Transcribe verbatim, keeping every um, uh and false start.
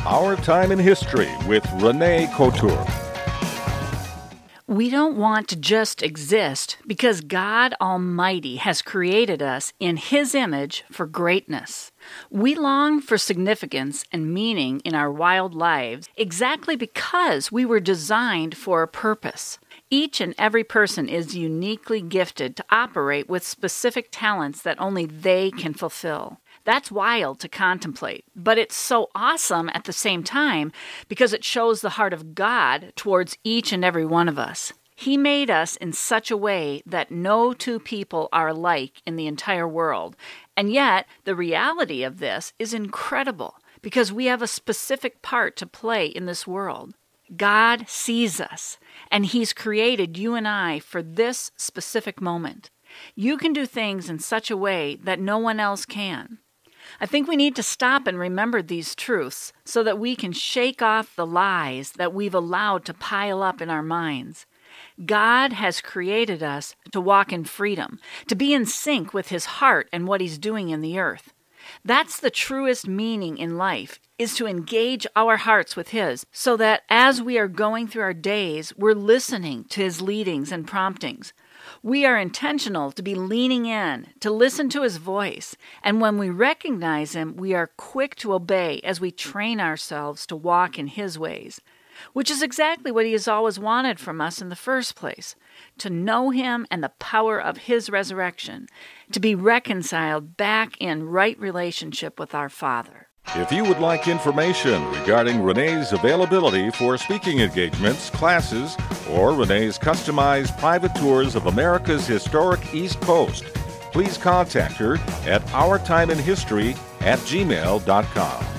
Our Time in History with Renee Couture. We don't want to just exist because God Almighty has created us in His image for greatness. We long for significance and meaning in our wild lives exactly because we were designed for a purpose. Each and every person is uniquely gifted to operate with specific talents that only they can fulfill. That's wild to contemplate, but it's so awesome at the same time because it shows the heart of God towards each and every one of us. He made us in such a way that no two people are alike in the entire world, and yet the reality of this is incredible because we have a specific part to play in this world. God sees us, and He's created you and I for this specific moment. You can do things in such a way that no one else can. I think we need to stop and remember these truths so that we can shake off the lies that we've allowed to pile up in our minds. God has created us to walk in freedom, to be in sync with His heart and what He's doing in the earth. That's the truest meaning in life, is to engage our hearts with His, so that as we are going through our days, we're listening to His leadings and promptings. We are intentional to be leaning in, to listen to His voice, and when we recognize Him, we are quick to obey as we train ourselves to walk in His ways, which is exactly what He has always wanted from us in the first place, to know Him and the power of His resurrection, to be reconciled back in right relationship with our Father. If you would like information regarding Renee's availability for speaking engagements, classes, or Renee's customized private tours of America's historic East Coast, please contact her at ourtimeinhistory at gmail dot com.